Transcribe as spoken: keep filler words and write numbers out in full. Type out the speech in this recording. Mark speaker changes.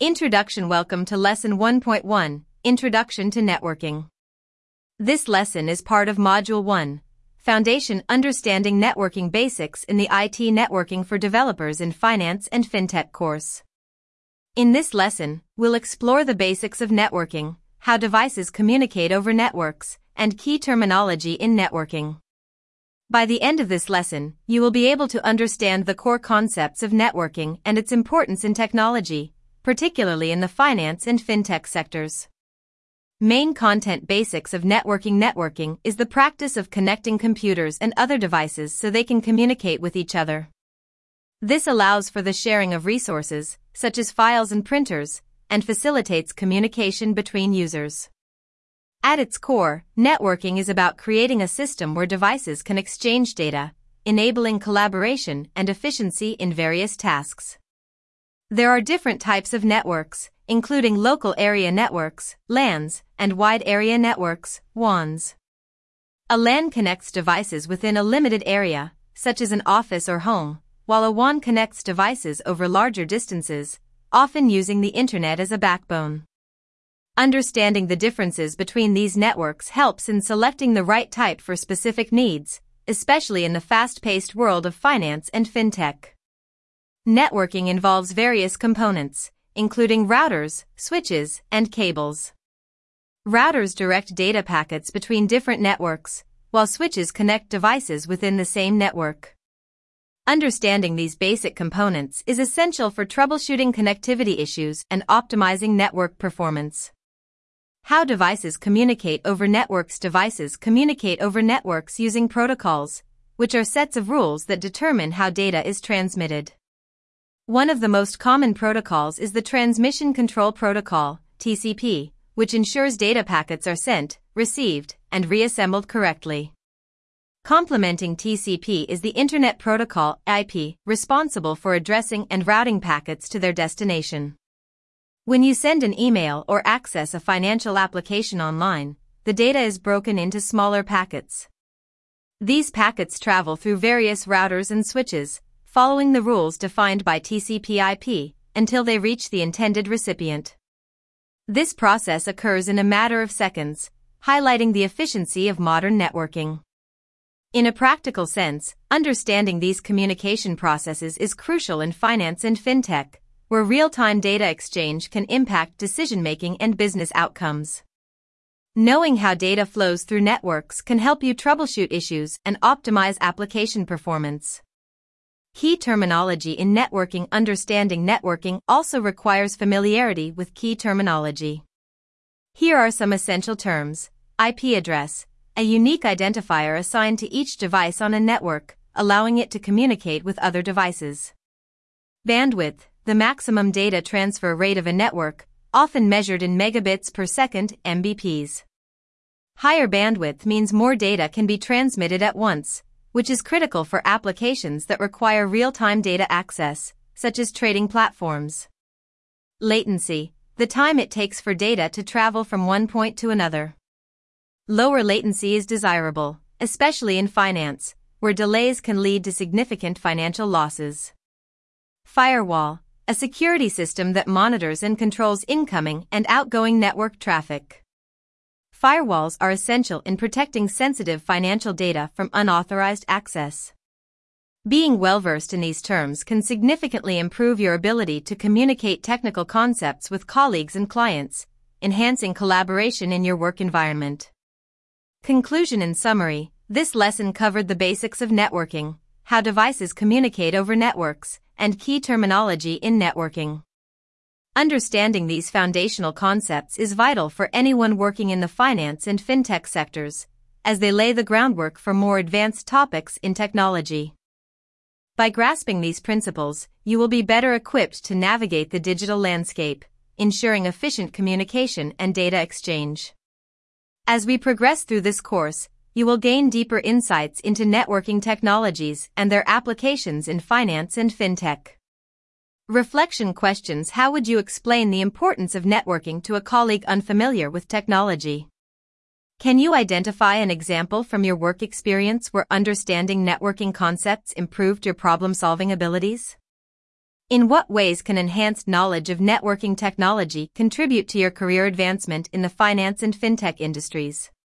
Speaker 1: Introduction. Welcome to Lesson one point one, Introduction to Networking. This lesson is part of Module one, Foundation Understanding Networking Basics in the I T Networking for Developers in Finance and FinTech course. In this lesson, we'll explore the basics of networking, how devices communicate over networks, and key terminology in networking. By the end of this lesson, you will be able to understand the core concepts of networking and its importance in technology, particularly in the finance and fintech sectors. Main content. Basics of networking. Networking is the practice of connecting computers and other devices so they can communicate with each other. This allows for the sharing of resources, such as files and printers, and facilitates communication between users. At its core, networking is about creating a system where devices can exchange data, enabling collaboration and efficiency in various tasks. There are different types of networks, including local area networks, LANs, and wide area networks, WANs. A LAN connects devices within a limited area, such as an office or home, while a WAN connects devices over larger distances, often using the internet as a backbone. Understanding the differences between these networks helps in selecting the right type for specific needs, especially in the fast-paced world of finance and fintech. Networking involves various components, including routers, switches, and cables. Routers direct data packets between different networks, while switches connect devices within the same network. Understanding these basic components is essential for troubleshooting connectivity issues and optimizing network performance. How devices communicate over networks. Devices communicate over networks using protocols, which are sets of rules that determine how data is transmitted. One of the most common protocols is the Transmission Control Protocol, T C P, which ensures data packets are sent, received, and reassembled correctly. Complementing T C P is the Internet Protocol, I P, responsible for addressing and routing packets to their destination. When you send an email or access a financial application online, the data is broken into smaller packets. These packets travel through various routers and switches, following the rules defined by T C P I P, until they reach the intended recipient. This process occurs in a matter of seconds, highlighting the efficiency of modern networking. In a practical sense, understanding these communication processes is crucial in finance and fintech, where real-time data exchange can impact decision-making and business outcomes. Knowing how data flows through networks can help you troubleshoot issues and optimize application performance. Key terminology in networking. Understanding networking also requires familiarity with key terminology. Here are some essential terms. I P address, a unique identifier assigned to each device on a network, allowing it to communicate with other devices. Bandwidth, the maximum data transfer rate of a network, often measured in megabits per second, M B Ps. Higher bandwidth means more data can be transmitted at once, which is critical for applications that require real-time data access, such as trading platforms. Latency, the time it takes for data to travel from one point to another. Lower latency is desirable, especially in finance, where delays can lead to significant financial losses. Firewall, a security system that monitors and controls incoming and outgoing network traffic. Firewalls are essential in protecting sensitive financial data from unauthorized access. Being well-versed in these terms can significantly improve your ability to communicate technical concepts with colleagues and clients, enhancing collaboration in your work environment. Conclusion. In summary, this lesson covered the basics of networking, how devices communicate over networks, and key terminology in networking. Understanding these foundational concepts is vital for anyone working in the finance and fintech sectors, as they lay the groundwork for more advanced topics in technology. By grasping these principles, you will be better equipped to navigate the digital landscape, ensuring efficient communication and data exchange. As we progress through this course, you will gain deeper insights into networking technologies and their applications in finance and fintech. Reflection questions. How would you explain the importance of networking to a colleague unfamiliar with technology? Can you identify an example from your work experience where understanding networking concepts improved your problem-solving abilities? In what ways can enhanced knowledge of networking technology contribute to your career advancement in the finance and fintech industries?